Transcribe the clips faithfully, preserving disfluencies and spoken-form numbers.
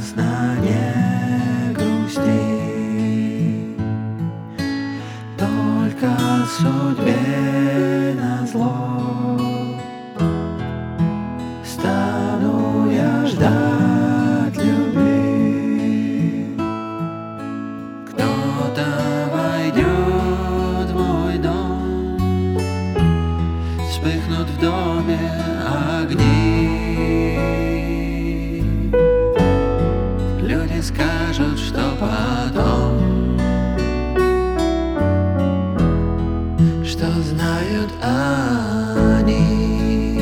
напрасно не грусти, только судьбе назло стану я ждать любви. Кто-то войдет в мой дом, вспыхнут в доме огни. Люди скажут, что потом, что знают они.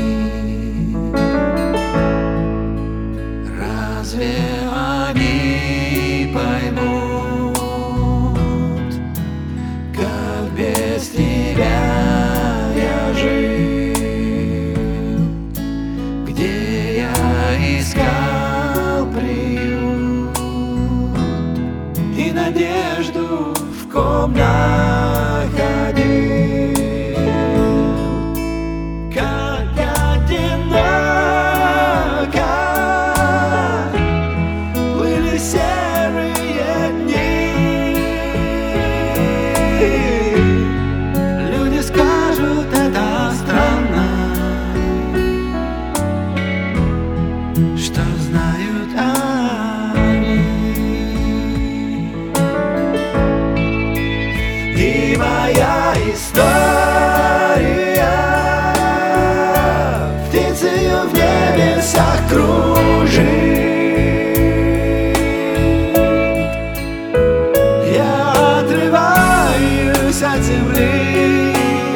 Разве они поймут, как без тебя я жил, где я искал приют и надежду в ком находил? Как одиноко плыли серые дни. Люди скажут, это странно, что знают они. И моя история птицею в небесах кружит. Я отрываюсь от земли,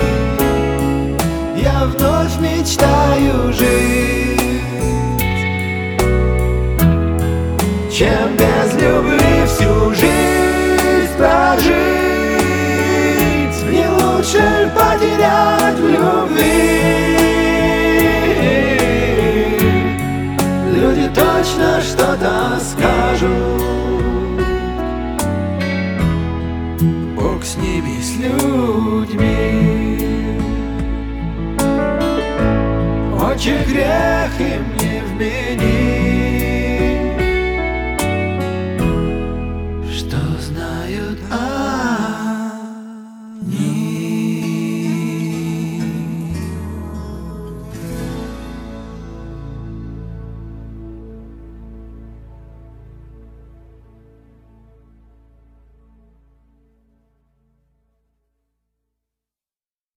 я вновь мечтаю жить. Чем без любви всю жизнь прожить, не лучше потерять в любви. Люди точно что-то скажут, Бог с ними, с людьми. Отче, грех им не вменить.